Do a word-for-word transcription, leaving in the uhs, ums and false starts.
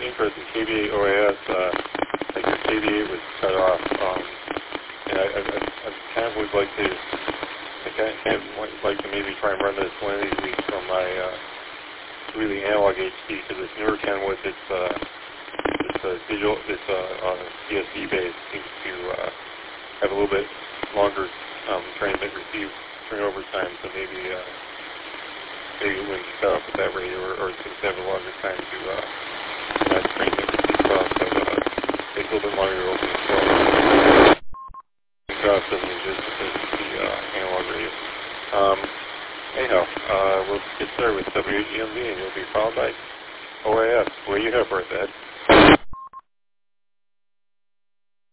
interested in K V eight O A S. Uh, like your K V eight was cut off, um, and I, I, I, I kind of would like to, I kind of would like to maybe try and run this one of these weeks from my uh, really analog H D, because this newer Kenwood, it's uh, this uh, digital, this uh, uh, C S V base seems to uh, have a little bit longer um, transmit receive turnover time, so maybe uh, maybe when you set up with that rate, or, or it's going to have a longer time to uh, not transmit receive across, but uh, takes a little bit longer to open the flow. Across doesn't exist because it's the uh, analog radio. Um, anyhow, uh, we'll get started with W H E M V, and you'll be followed by O A S. What do you have for us, Ed?